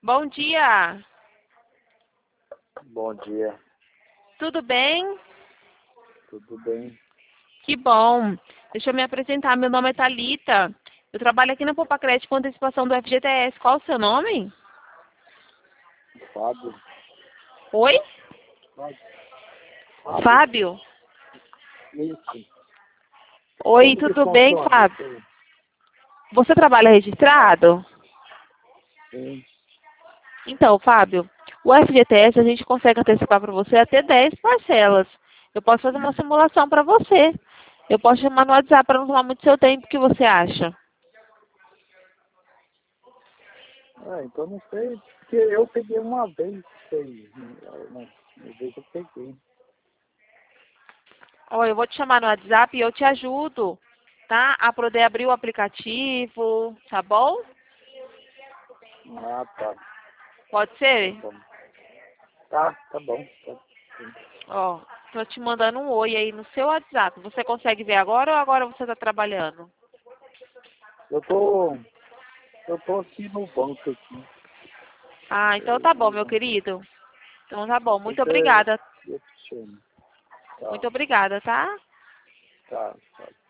Bom dia. Bom dia, Tudo bem? tudo bem? Que bom. Deixa eu me apresentar. Meu nome é Thalita. Eu trabalho aqui na Popacred com antecipação do FGTS. Qual o seu nome? Fábio? Oi? Fábio? Isso. Oi, Como que tudo bem, funciona Fábio? isso aí? Você trabalha registrado? Sim. Então, Fábio, o FGTS a gente consegue antecipar para você até 10 parcelas. Eu posso fazer uma simulação para você. Eu posso chamar no WhatsApp para não tomar muito seu tempo. O que você acha? Então não sei, porque eu peguei uma vez isso aí, né? Uma vez eu peguei. Ó, eu vou te chamar no WhatsApp e eu te ajudo, tá? A poder abrir o aplicativo, tá bom? Ah, tá, Pode tá ser? bom. Tá bom. Sim. Ó, tô te mandando um oi aí no seu WhatsApp. Você consegue ver agora ou agora você tá trabalhando? Eu tô, eu tô aqui no banco aqui. Ah, então tá bom, meu querido. Então tá bom. Muito Depois obrigada. eu te chamo. Muito Tá, obrigada, tá? tá.